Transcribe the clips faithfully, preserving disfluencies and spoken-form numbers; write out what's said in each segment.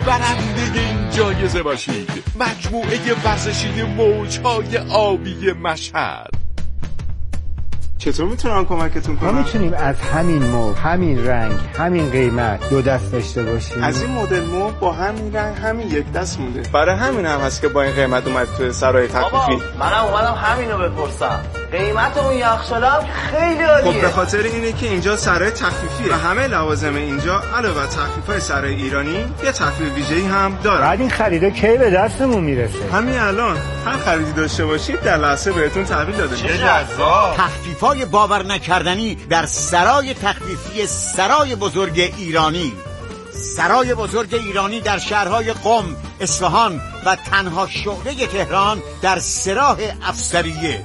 برنده این جایزه باشید. مجموعه ورزشی موج‌های آبی مشهد. چطور میتونم کمکتون کنم؟ ما میتونیم از همین مبل، همین رنگ، همین قیمت دو دست داشته باشیم. از این مدل مبل با همین رنگ همین یک دست مونده. برای همین هم هست که با این قیمت اومد تو سرای تخفیفی. منم اومدم همینو بپرسم. قیمت اون یخچالم خیلی عالیه. خب به خاطر اینه که اینجا سرای تخفیفیه و همه لوازم اینجا علاوه بر تخفیف‌های سرای ایرانی یه تخفیف ویژه‌ای هم داره. بعد این خریدا کی به دستمون میرسه؟ همین الان هر خریدی داشته باشید در لحظه بهتون تحویل داده میشه. چه جذاب. تخفیف‌های باور نکردنی در سرای تخفیفی سرای بزرگ ایرانی. سرای بزرگ ایرانی در شهرهای قم، اصفهان و تنها شعبه تهران در سراح افسریه.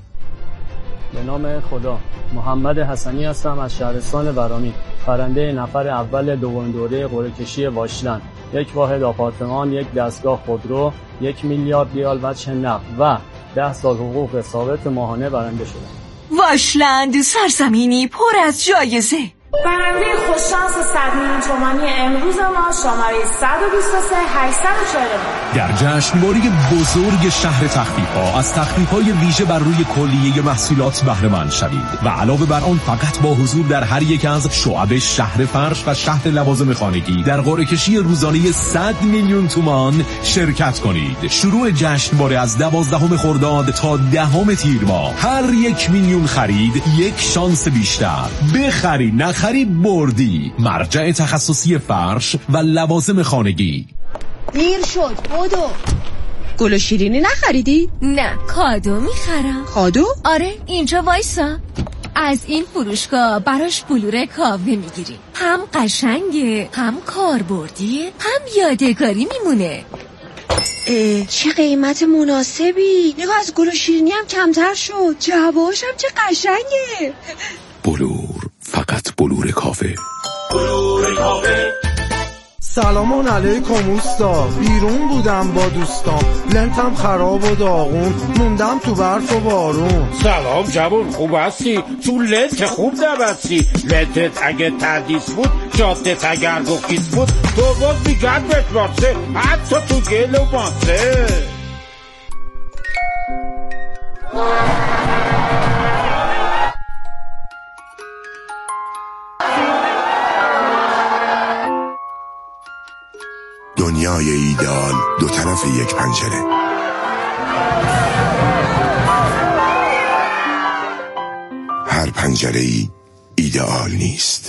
به نام خدا. محمد حسنی هستم از شهرستان ورامین، برنده نفر اول دوم دوره قرعه کشی واشلند. یک واحد آپارتمان، یک دستگاه خودرو، یک میلیارد ریال وجه نقد و ده سال حقوق ثابت ماهانه برنده شدم. واشلند، سرزمینی پر از جایزه. برنده خوششانس صد میلیون تومانی امروز ما شماره صد و بیست و سه هشتصد و چهل و نه. در جشنواره بزرگ شهر تخفیف‌ها از تخفیف‌های ویژه بر روی کلیه محصولات بهره مند شوید و علاوه بر آن فقط با حضور در هر یک از شعب شهر فرش و شهر لوازم خانگی در قرعه کشی روزانه صد میلیون تومان شرکت کنید. شروع جشنواره از دوازدهم خرداد تا دهم تیر ماه. هر یک میلیون خرید یک شانس بیشتر. بخری نخری بردی. مرجع تخصصی فرش و لوازم خانگی. دیر شد بدو. گل و شیرینی نخریدی؟ نه، کادو میخرم. کادو؟ آره، اینجا وایسا. از این فروشگاه براش بلور کاوه میگیریم. هم قشنگه، هم کاربردیه، هم یادگاری میمونه. اه، چه قیمت مناسبی. نگاه از گل و شیرینی هم کمتر شد. جوابش هم چه قشنگه. بلور، فقط بلور کافه. بلور کافه. سلام علیکم اوستا. بیرون بودم با دوستام، لنتم خراب و داغون، موندم تو برف و بارون. سلام جوون، خوب هستی؟ تو لنت خوب نبستی. لنتت اگه تردیس بود، جادت اگر گفیس بود، تو باز بیگرد بتراسه، حتی تو گل و ماسه. دنیای ایدئال دو طرف یک پنجره. هر پنجره ای ایدئال نیست.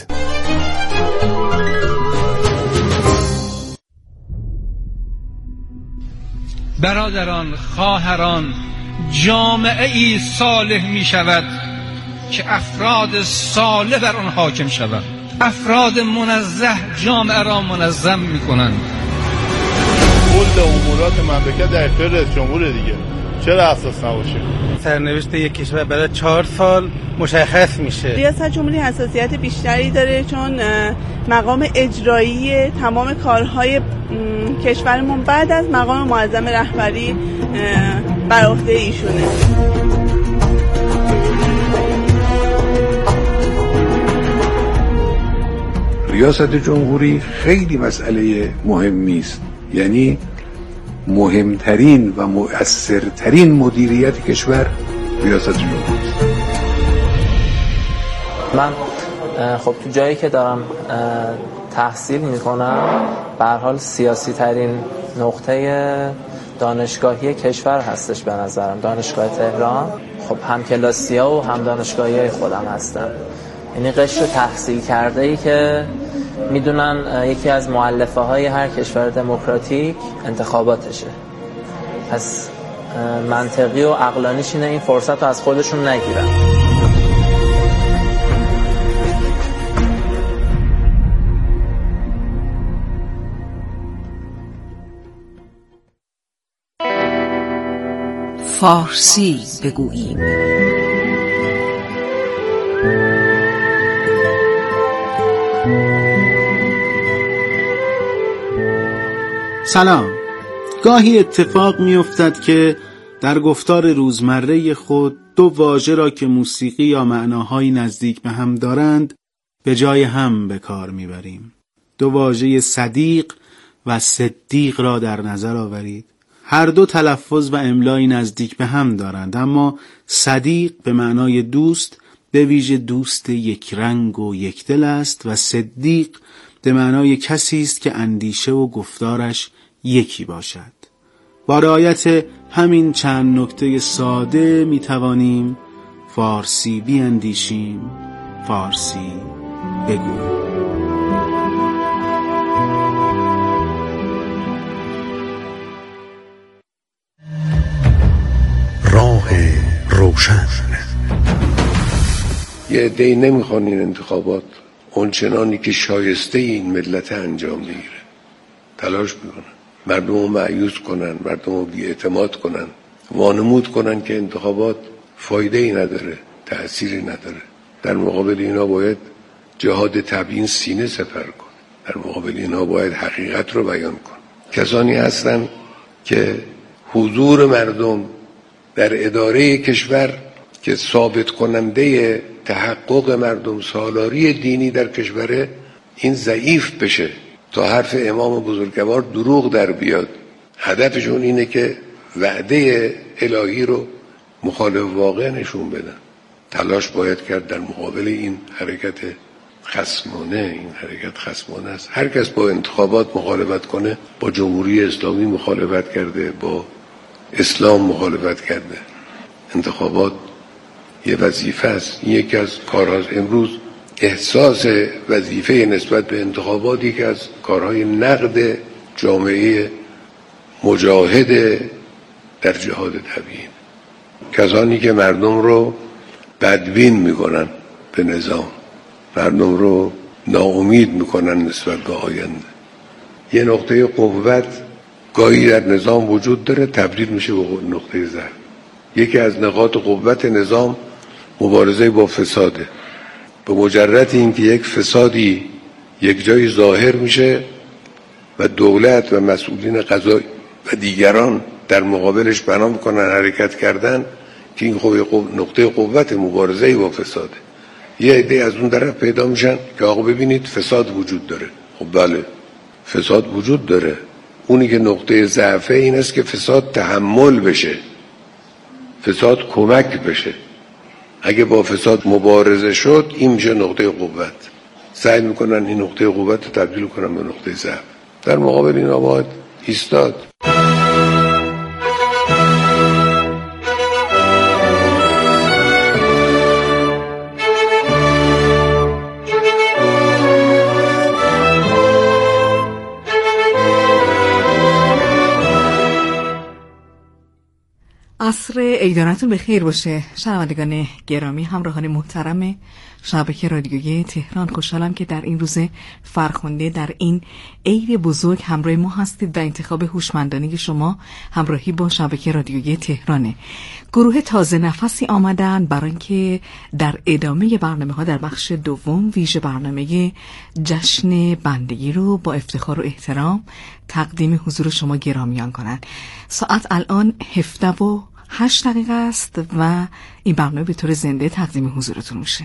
برادران، خواهران، جامعه ای صالح می شود که افراد صالح بر آن حاکم شود. افراد منزه جامعه را منظم می کنند. کل امورات مملکت در اختیار رئیس جمهور دیگه، چرا اساس نباشه؟ سرنوشت یک کشور بعد چهار سال مشخص میشه. ریاست جمهوری حساسیت بیشتری داره چون مقام اجرایی تمام کارهای کشورمون بعد از مقام معظم رهبری بر عهده ایشونه. ریاست جمهوری خیلی مسئله مهمی است، یعنی مهمترین و مؤثرترین مدیریت کشور ریاست جمهوری است. من خب تو جایی که دارم تحصیل میکنم به هر حال سیاسی ترین نقطه دانشگاهی کشور هستش به نظرم، دانشگاه تهران. خب هم کلاسی‌ها و هم دانشگاهی خودم هستم، یعنی قشر تحصیل کرده ای که میدونن یکی از مؤلفه های هر کشور دموکراتیک انتخاباتشه. پس منطقی و عقلانیش اینه این فرصت رو از خودشون نگیرن. فارسی بگوییم. سلام. گاهی اتفاق می افتد که در گفتار روزمره خود دو واژه را که موسیقی یا معناهایی نزدیک به هم دارند به جای هم به کار می بریم. دو واژه صدیق و صدیق را در نظر آورید. هر دو تلفظ و املای نزدیک به هم دارند، اما صدیق به معنای دوست به ویژه دوست یک رنگ و یک دل است و صدیق به معنای کسی است که اندیشه و گفتارش یکی باشد. با رعایت همین چند نکته ساده می توانیم فارسی بیاندیشیم، فارسی بگوییم. راه روشن. یه عده‌ای نمیخوان این انتخابات اونچنانی که شایسته این ملت انجام بگیره، تلاش میکنن مردم رو مایوس کنن، مردم رو بی‌اعتماد کنن، وانمود کنن که انتخابات فایده ای نداره، تأثیری نداره. در مقابل اینا باید جهاد تبیین سینه سپر کن، در مقابل اینا باید حقیقت رو بیان کن. کسانی هستن که حضور مردم در اداره کشور که ثابت کننده تحقق مردم سالاری دینی در کشور این ضعیف بشه تا حرف امام بزرگوار دروغ در بیاد. هدفشون اینه که وعده الهی رو مخالف واقع نشون بدن. تلاش باید کرد در مقابل این حرکت خصمانه. این حرکت خصمانه است. هر کس با انتخابات مخالفت کنه با جمهوری اسلامی مخالفت کرده، با اسلام مخالفت کرده. انتخابات یه وظیفه است. این یکی از کارهاست. امروز احساس وظیفه نسبت به انتخاباتی که از کارهای نقد جامعه مجاهد در جهاد تبیین. کسانی که مردم رو بدبین میکنن به نظام، مردم رو ناامید میکنن نسبت به آینده. یه نقطه قوت گاهی در نظام وجود داره، تبدیل میشه به نقطه ضعف. یکی از نقاط قوت نظام مبارزه با فساده. به مجرد اینکه یک فسادی یک جایی ظاهر میشه و دولت و مسئولین قضایی و دیگران در مقابلش بنا میکنن حرکت کردن که این خوب نقطه قوت مبارزه با فساده. یه عده از اون طرف پیدا میشن که آقا ببینید فساد وجود داره. خب بله فساد وجود داره. اونی که نقطه ضعف این است که فساد تحمل بشه، فساد کمک بشه. اگه با فساد مبارزه شد این میشه نقطه قوت. سعی میکنن این نقطه قوت رو تبدیل کنن به نقطه ضعف. در مقابل اینا باید ایستاد. عصر عیدانتون به خیر باشه شنوندگان گرامی، همراهان محترم شبکه رادیویی تهران. خوشحالم که در این روز فرخنده، در این عید بزرگ همراه ما هستید و انتخاب هوشمندانه شما همراهی با شبکه رادیویی تهرانه. گروه تازه نفسی آمدن برای اینکه در ادامه برنامه‌ها در بخش دوم ویژه برنامه جشن بندگی رو با افتخار و احترام تقدیم حضور شما گرامیان کنند. ساعت الان هفده و هشت دقیقه است و این برنامه به طور زنده تقدیم حضورتون میشه.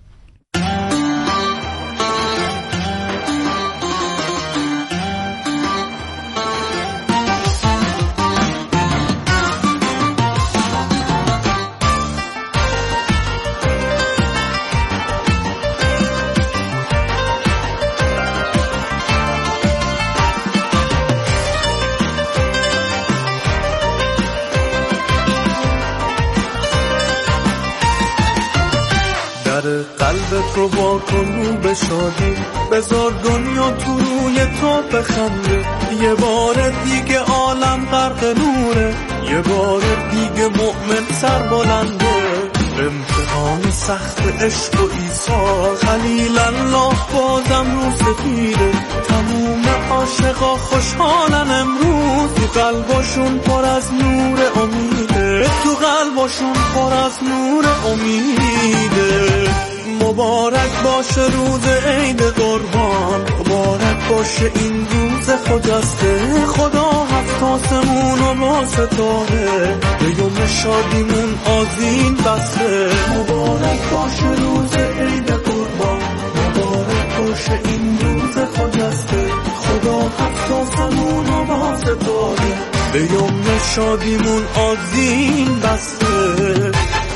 قلبت رو با کن به شادی، بذار دنیا تو روی تو بخنده. یه بار دیگه عالم غرق نوره، یه بار دیگه مؤمن سر بلنده. امتحان سخت عشق و ایثار، خلیل الله بازم رو سفیده. تموم عاشقا خوشحالن امروز، تو قلباشون پر از نور امیده، تو قلباشون پر از نور امیده. مبارک باشه روز عید قربان، مبارک باشه این روز خجسته. خدا هفت آسمون و با ستاره، به یوم شادیمون آذین بسته. مبارک باشه روز عید قربان، مبارک باشه این روز خجسته. خدا هفت آسمون و واسه داره به یمن شادیمون آذین بسته.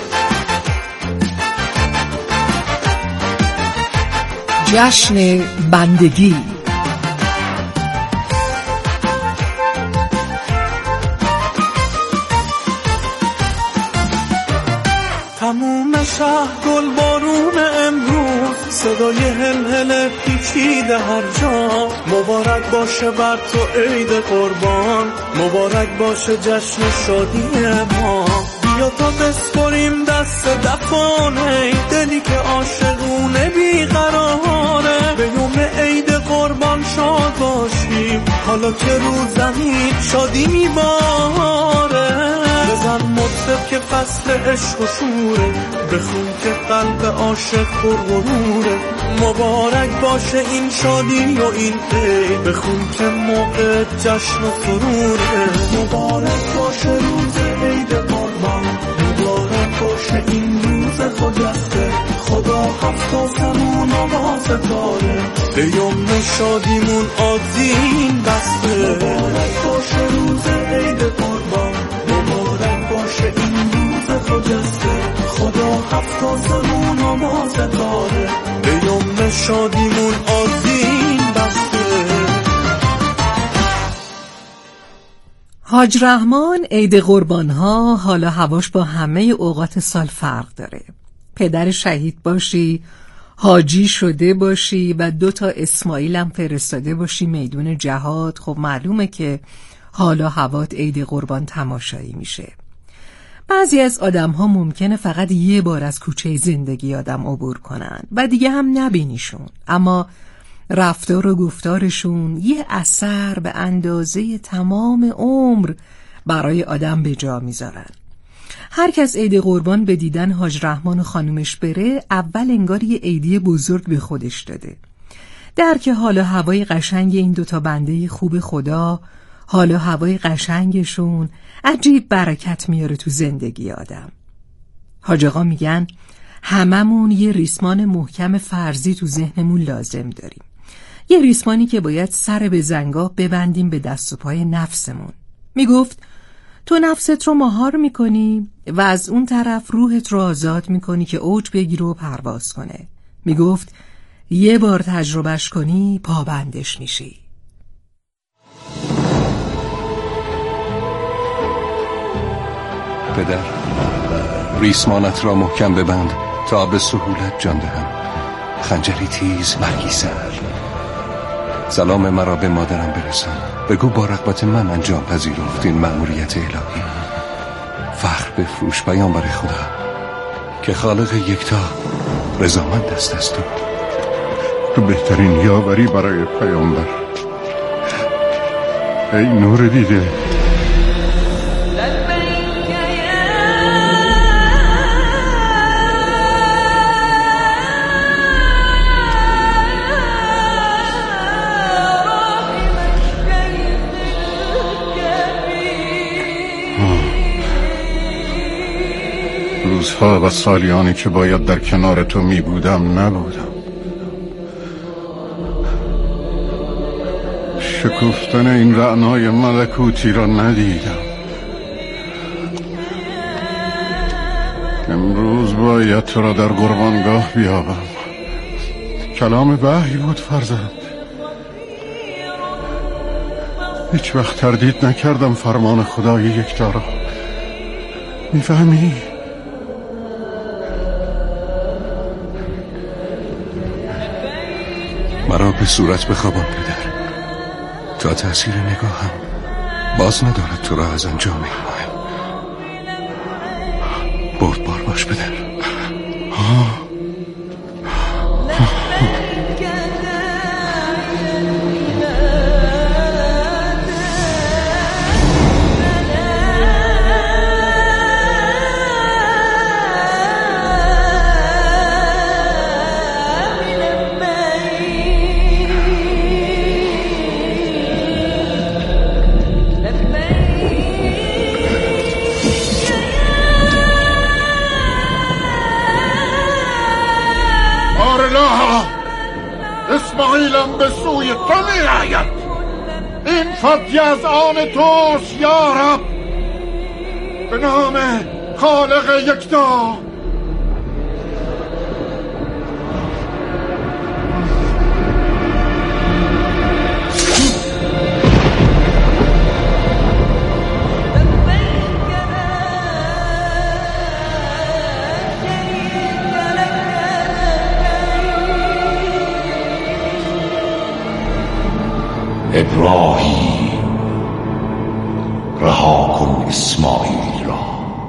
جشن بندگی تموم شهر گل بارون امروز، صدای هلهله پیچیده هر جا. مبارک باشه بر تو عید قربان، مبارک باشه جشن شادی ما. بیا تا بسپریم دست دفانه دلی که عاشقونه بیقراره. به یوم عید قربان شاد باشیم، حالا که رو زمین شادی میباره. بزن مطرب که فصل عشق و شوره، بخون که قلب عاشق پرغروره. مبارک باشه این شادی و این عید، بخون که موقع جشن و سروره. مبارک باشه روز عید قربان، مبارک باشه این روز خجسته. خدا هفت آسمون آوازه داره، به یمن شادیمون آذین بسته. مبارک باشه روز عید قربان، مبارک باشه این روز خجسته. خدا هفت آسمون آوازه داره، به یمن شادیمون آذین بسته. حاج رحمان عید قربان‌ها حالا هواش با همه اوقات سال فرق داره. پدر شهید باشی، حاجی شده باشی و دو تا اسماعیل هم فرستاده باشی میدون جهاد، خب معلومه که حالا هوات عید قربان تماشایی میشه. بعضی از آدم ها ممکنه فقط یه بار از کوچه زندگی آدم عبور کنن و دیگه هم نبینیشون، اما رفتار و گفتارشون یه اثر به اندازه تمام عمر برای آدم به جا میذارن. هر کس عید قربان به دیدن حاج رحمان و خانومش بره، اول انگار یه عیدی بزرگ به خودش داده. درک حال و هوای قشنگ این دوتا بنده خوب خدا، حال و هوای قشنگشون عجیب برکت میاره تو زندگی آدم. حاج آقا میگن هممون یه ریسمان محکم فرضی تو ذهنمون لازم داریم. یه ریسمانی که باید سر به زنگاه ببندیم به دست و پای نفسمون. میگفت تو نفست رو مهار میکنی و از اون طرف روحت رو آزاد میکنی که اوج بگیره و پرواز کنه. میگفت یه بار تجربهش کنی پابندش میشی. پدر، ریسمانت را محکم ببند تا به سهولت جان دهم. خنجری تیز، مرگی سر. سلام مرا به مادرم برسان، بگو با رغبت من انجام پذیرفت این مأموریت الهی. فخر بفروش پیامبر خدا که خالق یکتا رضامند است از تو. تو بهترین یاوری برای پیامبر، ای نور دیده. روزها و سالیانی که باید در کنار تو می بودم نبودم. شکفتن این رعنای ملکوتی را ندیدم. امروز باید تو را در قربانگاه بیابم. کلام وحی بود فرزند. هیچ وقت تردید نکردم فرمان خدای یکتا را. میفهمی؟ مرا به صورت بخوابان پدر، تا تأثیر نگاهم باز ندارد تو را از انجام این مهم. بردبار باش پدر. آه. اسماعیلم به سوی تو می آید. این فضی از آن توست یا رب. به نام خالق یکتا. ابراهیم رها کن اسماعیل را.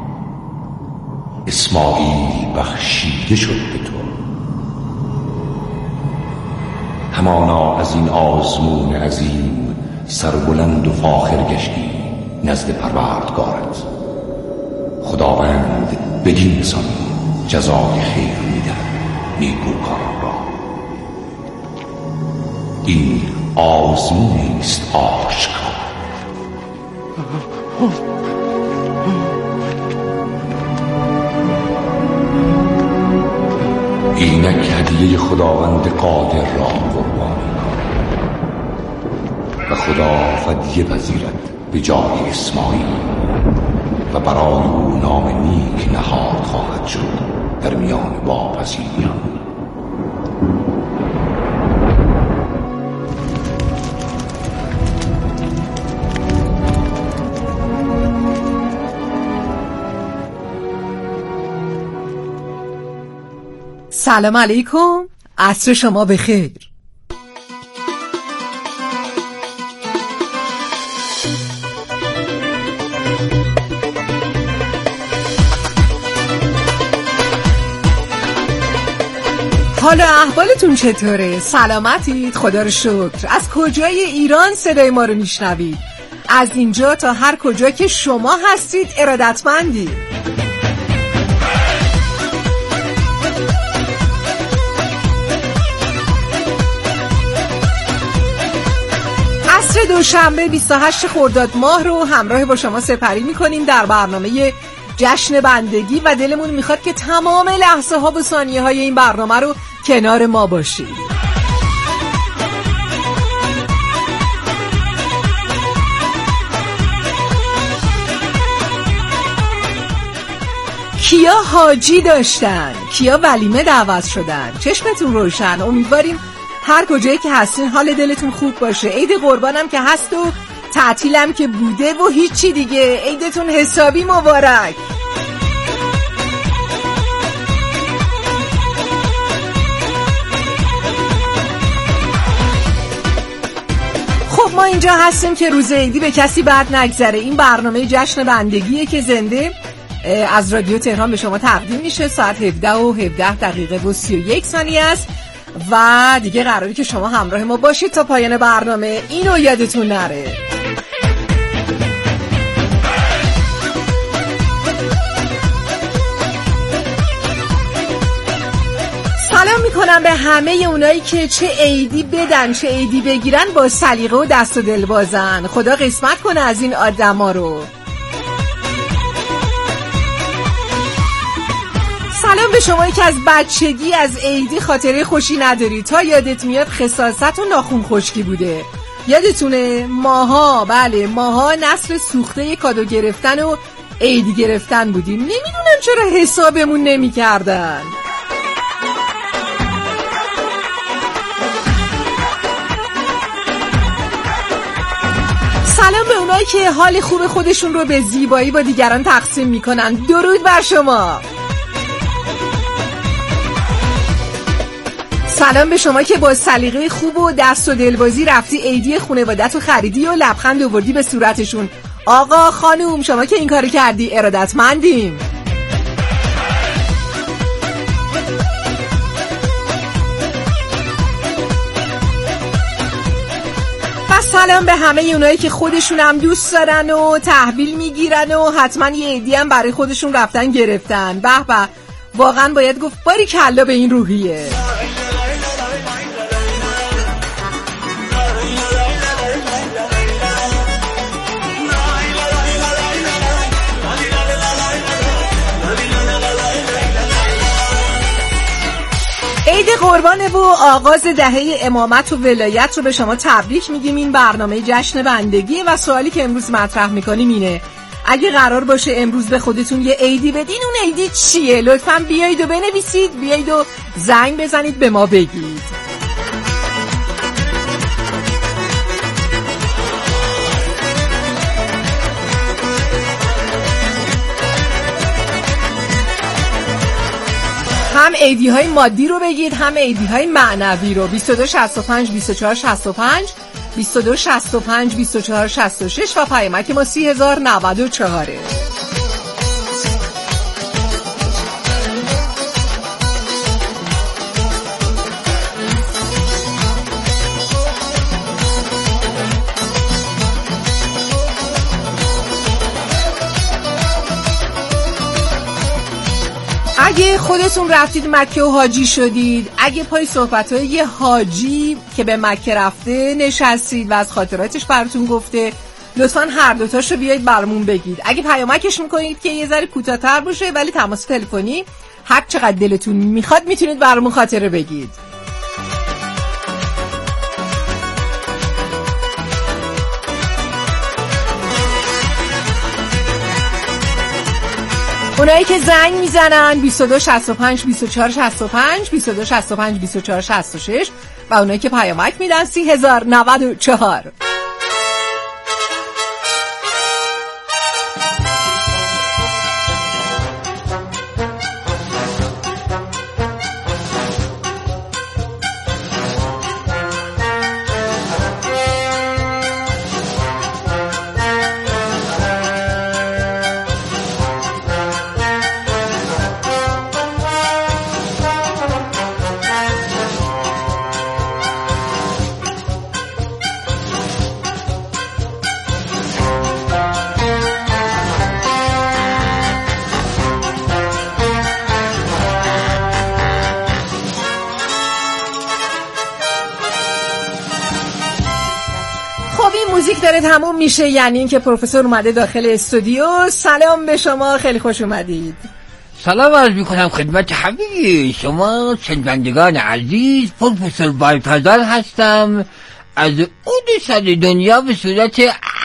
اسماعیل بخشیده شد به تو. همانا از این آزمون عظیم سربلند و فاخر گشتی نزد پروردگارت. خداوند بدین سان جزای خیر می‌دهد نیکوکاران را. این آزمونی است آشکار. اینک هدیه خداوند قادر را قربانی و خدا فدیه پذیرد به جای اسماعیل و برای او نام نیک نهاد خواهد شد در میان واپسینیان. سلام علیکم، عصر شما بخیر. حالا احوالتون چطوره؟ سلامتید؟ خدا رو شکر. از کجای ایران صدای ما رو میشنوید؟ از اینجا تا هر کجا که شما هستید ارادتمندید. دوشنبه بیست و هشت خرداد ماه رو همراه با شما سپری میکنیم در برنامه جشن بندگی و دلمون میخواد که تمام لحظه ها و ثانیه های این برنامه رو کنار ما باشید. کیا حاجی داشتن؟ کیا ولیمه دعوت شدن؟ چشمتون روشن. امیدواریم هر کجایی که هستین حال دلتون خوب باشه. عید قربانم که هست و تعطیلم که بوده و هیچی دیگه. عیدتون حسابی مبارک. خب ما اینجا هستیم که روز عیدی به کسی بد نگذره. این برنامه جشن بندگیه که زنده از رادیو تهران به شما تقدیم میشه. ساعت هفده و هفده دقیقه و سی و یک ثانیه است و دیگه قراره که شما همراه ما باشید تا پایان برنامه. اینو یادتون نره. سلام میکنم به همه اونایی که چه عیدی بدن چه عیدی بگیرن با سلیقه و دست و دل بازن. خدا قسمت کنه از این آدما رو. سلام به شمایی که از بچگی از عیدی خاطره خوشی نداری. تا یادت میاد خساست و ناخون خشکی بوده. یادتونه ماها، بله ماها نسل سوخته کادو گرفتن و عیدی گرفتن بودیم. نمیدونم چرا حسابمون نمی کردن. سلام به اونایی که حال خوب خودشون رو به زیبایی با دیگران تقسیم میکنن. درود بر شما. سلام به شما که با سلیقه خوب و دست و دلبازی رفتی عیدی خانواده‌ت رو خریدی و لبخند آوردی به صورتشون. آقا خانوم شما که این کارو کردی ارادتمندیم. و سلام به همه اونایی که خودشون هم دوست دارن و تحویل میگیرن و حتما یه عیدی هم برای خودشون رفتن گرفتن. به به، واقعا باید گفت باری کلا به این روحیه. عید قربانه و آغاز دهه امامت و ولایت رو به شما تبریک میگیم. این برنامه جشن بندگی و سوالی که امروز مطرح میکنیم اینه: اگه قرار باشه امروز به خودتون یه عیدی بدین، اون عیدی چیه؟ لطفاً بیایید و بنویسید، بیایید و زنگ بزنید به ما بگید. هم ایدی های مادی رو بگید، هم ایدی های معنوی رو. بیست و دو شصت و پنج بیست و چهار شصت و پنج، بیست و دو شصت و پنج بیست و چهار شصت و شش و پیامک ما سی هزار و نود و چهار. اگه خودتون رفتید مکه و حاجی شدید، اگه پای صحبت‌های یه حاجی که به مکه رفته نشستید و از خاطراتش براتون گفته، لطفاً هر دوتاش رو بیایید برامون بگید. اگه پیامکش میکنید که یه ذره کوتاه‌تر باشه ولی تماس تلفنی، هر چقدر دلتون میخواد میتونید برامون خاطره بگید. اونایی که زنگ میزنن بیست و دو شصت و پنج بیست و چهار شصت و پنج، بیست و دو شصت و پنج بیست و چهار شصت و شش و اونایی که پیامک میدن سی هزار و نود و چهار. موزیک داره تموم میشه، یعنی این که پروفسور اومده داخل استودیو. سلام به شما، خیلی خوش اومدید. سلام عرض میکنم خدمت همه شما شنوندگان عزیز. پروفسور بایپزال هستم از اون سر دنیا به صورت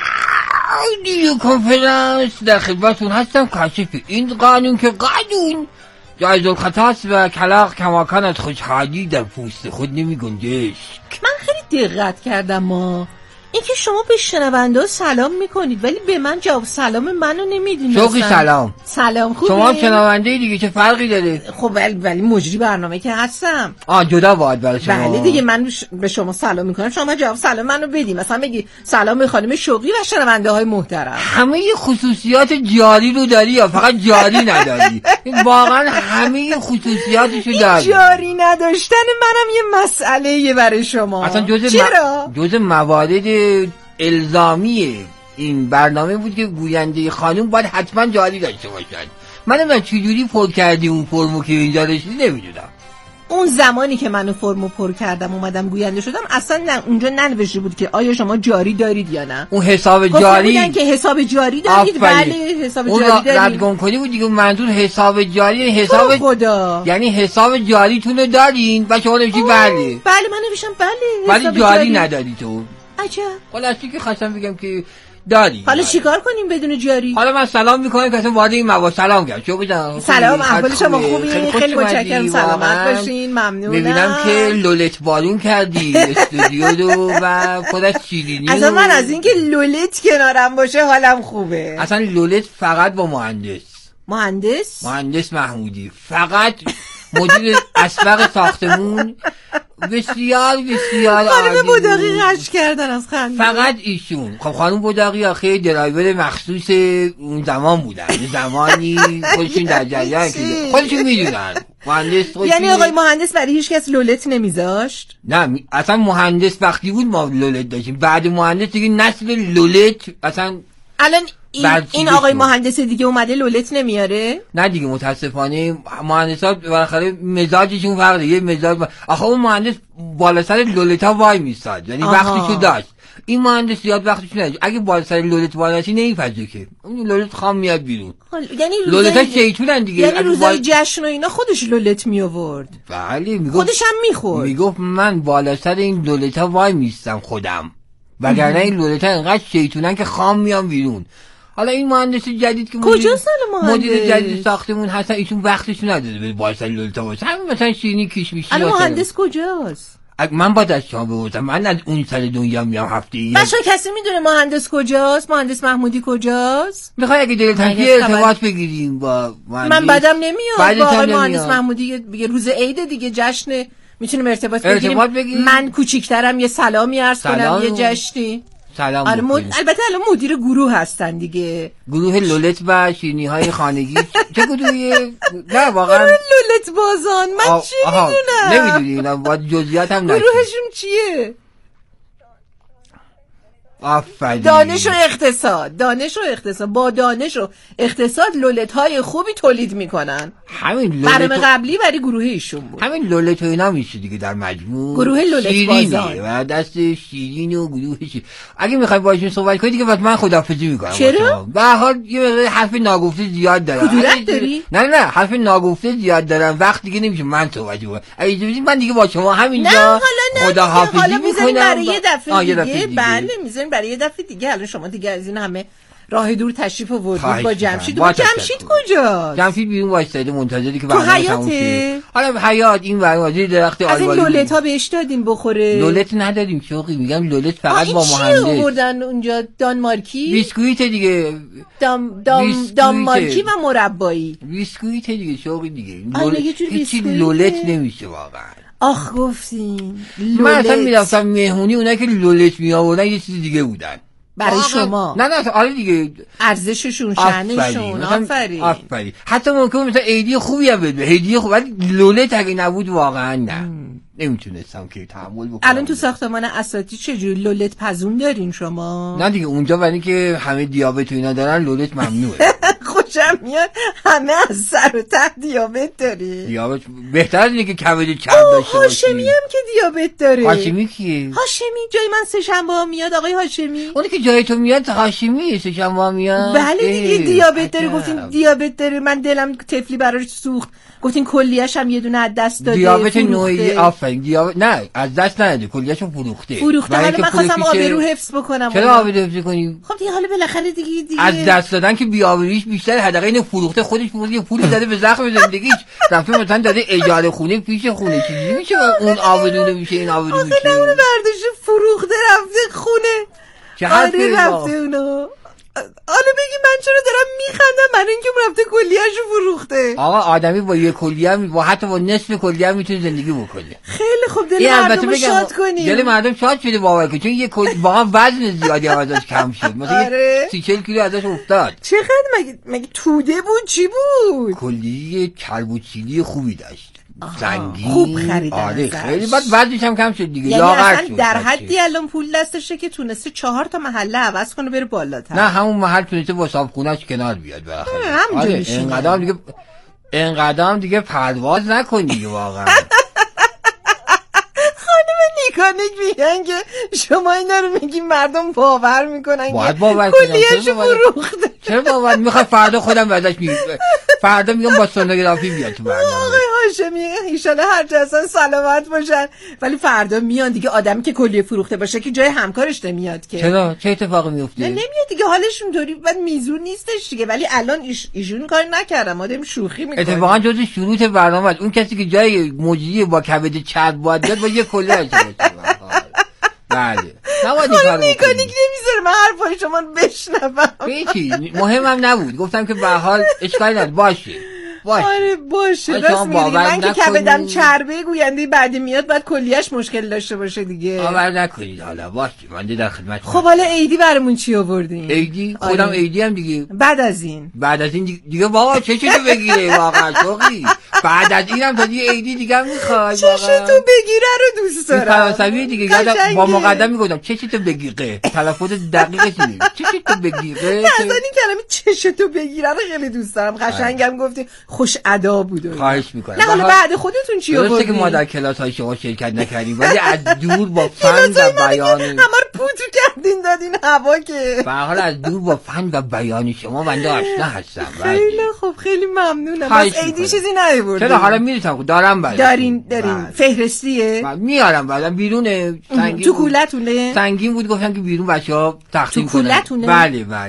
آدیو کنفرانس در خدمتون هستم. کاشف این قانون که قانون جایز الخطاست و کلاغ کماکان از خوشحالی در پوست خود نمی گنجش. من خیلی دقت کردم ما این که شما به شنونده سلام میکنید ولی به من جواب سلام منو نمیدونید. شوقی سلام. سلام خوبه؟ شما شنونده دیگه چه فرقی داره؟ خب ولی ولی مجری برنامه که هستم. آه جدا باید برای شما. بله دیگه من به شما سلام میکنم، شما جواب سلام منو بدید. مثلا بگی سلام به خانم شوقی و شنونده های محترم. همه خصوصیات جاری رو داری یا فقط جاری نداری؟ واقعا همه خصوصیاتشو داری. جاری نداشتن منم یه مسئله برای شما. اصلا جزء چرا؟ م... جزء موارد الزامی این برنامه بود که گوینده خانم باید حتما جاری داشته باشد. منم من چجوری پر کردی اون فرمو که اینجا داشتی نمیدونم. اون زمانی که منو فرمو پر کردم اومدم گوینده شدم اصلا نه اونجا ننوشته بود که آیا شما جاری دارید یا نه. اون حساب جاری گفتن که حساب جاری دارید. بله حساب جاری دارید. اون ردگم کنی بود دیگه. منظور حساب جاری حساب خدا، یعنی حساب جاریتون رو دارین و شما نوشتی بله. بله من نوشتم بله. ولی جاری, جاری نداری تو. عجب. خلاصی که خواستم بگم که داری. حالا چیکار کنیم بدون جاری؟ حالا من سلام میکنم که اصلا وارد این مواد سلام کرد. شو بگم سلام، احوال شما خوبی؟ خیلی متشکرم، سلامت باشین، ممنونم. میبینم که لولت بارون کردی استودیو رو و خودت شیرینی. اصلا من از اینکه لولت کنارم باشه حالم خوبه. اصلا لولت فقط با مهندس. مهندس؟ مهندس محمودی فقط مدیر اسبق ساختمون. بسیار بسیار عالی. خانم بوداقی غش کردن از خنده. فقط ایشون. خب خانم بوداقی آخه درایور مخصوص اون زمان بودن. زمانی خودشون در جریان که خودشون میدونن. مهندس یعنی آقای مهندس برای هیچ کس لولت نمیذاشت؟ نه اصلا مهندس وقتی بود ما لولت داشتیم. بعد مهندس دیگه نسل لولت اصلا الان این, این آقای مهندس دیگه اومده لولت نمیاره؟ نه دیگه متاسفانه مهندسا بالاخره مزاجشون فرق داره. یه مزاج با... آخه اون مهندس بالا سر لولتا وای میستاد، یعنی وقتیشو داشت. این مهندس زیاد وقتش نداره. اگه بالا سر لولت بالاشی نمیپذه که اون لولت خام میاد بیرون. یعنی لولت‌ها شیطونن دیگه. یعنی روزای جشن و اینا خودش لولت می آورد. بله میگفت خودش هم میخورد. میگفت من بالا سر این لولت‌ها وای میستم خودم. وگرنه این لولت‌ها انقدر شیطونن که خام میان بیرون. حالا این مهندس جدید که کجاست مهندس؟ مدیر جدید ساختمون هستن ایشون وقتش نداره به بالا سر لولت‌ها باشه. همین مثلا شیرینی کشمشی. الان مهندس کجاست؟ من با دست شما بودم. من از اون سر دنیا میام هفته ای. بچه کسی میدونه مهندس کجاست؟ مهندس محمودی کجاست؟ میخوای اگه دلت تنگی ارتباط بگیریم با مهندس؟ من بدم نمیاد با آقای مهندس محمودی. دیگه روز عید دیگه جشن میتونیم ارتباط بگیریم. ارتباط بگیریم. من کوچیکترم یه سلامی عرض کنم یه جشنی. سلام. آره مد... البته الان مدیر گروه هستن دیگه. گروه لولت و شیرینی های خانگی. چه گروهیه؟ نه واقعا لولت بازان. من آ... چی میدونم؟ نمیدونی اینا با جزئیات هم نشید. گروهشون چیه؟ آفرین. دانش و اقتصاد. دانش و اقتصاد. با دانش و اقتصاد لولت های خوبی تولید میکنن. همین لولت برنامه قبلی برای گروه ایشون بود. همین لولت و اینا میشه دیگه در مجموع. گروه لولت بازان و دست شیرین و گروه شیرین. اگه میخوای باشون صحبت کنی دیگه من خداحافظی میکنم. چرا؟ به هر حال یه حرف ناگفته زیاد دارم. کدورت داری؟ نه نه حرف ناگفته زیاد دارم. وقت دیگه نمیشه من صحبت کنم. اگه من دیگه با شما همینجا خداحافظی میکنم. برای یه دفعه دیگه. بله میذاریم برای یه دفعه دیگه. الان شما دیگه از این همه راه دور تشریف آوردید با جمشید. با جمشید کجاست؟ جمشید بیرون وایساده منتظری که برنامه تموم شه. حالا حیات این ور درخت آلبالو. از این لولت ها بهش دادین بخوره؟ لولت ندادیم شوقی. میگم لولت فقط با مهندس. چی آوردن اونجا؟ دانمارکی؟ بیسکویت دیگه. دام دام دانمارکی و مربایی. بیسکویت دیگه شوقی دیگه. هیچ لولت نمیشه واقعا. آخ گفتین لولت. من اصلا میرفتم مهمونی اونایی که لولت می آوردن یه چیز دیگه بودن برای شما. نه نه آره دیگه ارزششون شأنشون. آفرین آفرین. حتی ممکنه مثلا ایدی خوبی هم بده هدیه خوب ولی لولت اگه نبود واقعا نه نمیتونستم که تحمل بکنم. الان تو ساختمان اساتید چجوری لولت پزون دارین شما؟ نه دیگه اونجا ولی که همه دیابت و اینا دارن لولت ممنوعه. خوشم میاد همه از سر و ته دیابت داری. دیابت بهتر از اینه که کبد چرب داشته باشی. هاشمی هم که دیابت داره. هاشمی کیه؟ هاشمی جای من سه شنبه ها میاد آقای هاشمی. اونی که جای تو میاد هاشمی سه شنبه ها میاد. بله دیگه دیابت داره. گفتین دیابت داره. من دلم طفلی براش سوخت. گفتین کلیه‌اش هم یه دونه از دست داده. دیابت نوعی آفرین. دیابت نه از دست نداده کلیه‌شو فروخته. فروخته. حالا من خواستم آبرو حفظ بکنم. چرا آبرو حفظ کنی؟ خب دیگه حالا بالاخره دیگه دیگه از دست دادن که بی‌آبرویش بیشتر. حداقل اینو فروخته خودش فروخته پولی داده به زخم زندگیش. رفته مثلا داده اجاره خونه پیش خونه. چیزی میشه اون آبرو میشه این آبرو میشه. آخه نمونه برداشته فروخته رفته خونه. چه حرفی رفته اونو. حالا بگی من چرا دارم میخندم؟ من اینکه رفته کلیه‌شو فروخته. آقا آدمی با یه کلیه با حتی با نصف کلیه میتونه زندگی بکنه. خیلی خوب دل مردم شاد کنی. دل مردم شاد شده باور کن چون یه کلی واقعا وزن زیادی ازش کم شد. مثلا سی چهل کیلو ازش افتاد. چقدر مگه مگه توده بود چی بود؟ کلیه کلبوچیلی خوبی داشت. زنگین خوب خریدن. آره خیلی بعد وزنش هم کم شد دیگه. یعنی اصلا در حدی الان پول دستشه که تونسته چهار تا محله عوض کنه بره بالاتر. نه همون محل تونسته با صابخونه‌اش کنار بیاد بالاخره. همونجا میشه. اینقدر دیگه اینقدر دیگه پرواز نکنی واقعا. نیکانیک میگن که شما اینا رو میگی مردم باور میکنن باید باور کنن. کلیه‌شو فروخته. چرا باور میخواد فردا خودم ازش میگم فردا میگم با سونوگرافی بیاد تو برنامه. آقای هاشمی ان شاءالله هر جا سلامت باشن ولی فردا میان دیگه آدمی که کلیه فروخته باشه که جای همکارش نمیاد که. چرا چه اتفاقی میفته؟ نه نمیاد دیگه حالش اونطوری بعد میزون نیستش دیگه. ولی الان ایش ایشون کار نکردم ما داریم شوخی میکنیم. اتفاقا جزء شروط برنامه اون کسی که جای مجری با کبد چرب باید بیاد با یه کلیه باشه. بله نباید این کارو میکنی که نمیذاره من حرفای شما رو بشنوم. هیچی مهمم نبود گفتم که به هر حال اشکالی نداره باشه باشه. آره باشه راست میگی. من که کبدم چربه گوینده بعد میاد بعد کلیهش مشکل داشته باشه دیگه. باور نکنید حالا باشه من در خدمت. خب حالا عیدی برامون چی آوردین؟ عیدی خودم آره. عیدی هم دیگه بعد از این بعد از این دیگه, دیگه بابا چشتو بگیره واقعا شوقی. بعد از اینم تا دیگه عیدی دیگه هم میخواد چشتو بگیره رو دوست دارم. فرانسوی دیگه یادم با مقدم میگفتم چشتو بگیره تلفظ دقیقش اینه چشتو بگیره. اصلا این کلمه چشتو بگیره رو خیلی دوست دارم. قشنگم گفتی خوش ادا بود. خواهش میکنم. نه حالا بعد خودتون چی آوردین؟ درسته که ما در کلاس های شما شرکت نکردیم ولی از دور با فن و بیان همه رو پودر کردین دادین هوا که به هر حال از دور با فن و بیان شما بنده آشنا هستم. خیلی خوب، خیلی ممنونم. بس ایدی چیزی نیاوردین؟ چرا حالا میرسم دارم بعد دارین دارین فهرستیه میارم بعدم بیرون. سنگین تو کولتونه؟ سنگین بود گفتن که بیرون بچه‌ها تقسیم کنن. تو کولتونه؟ بله بله.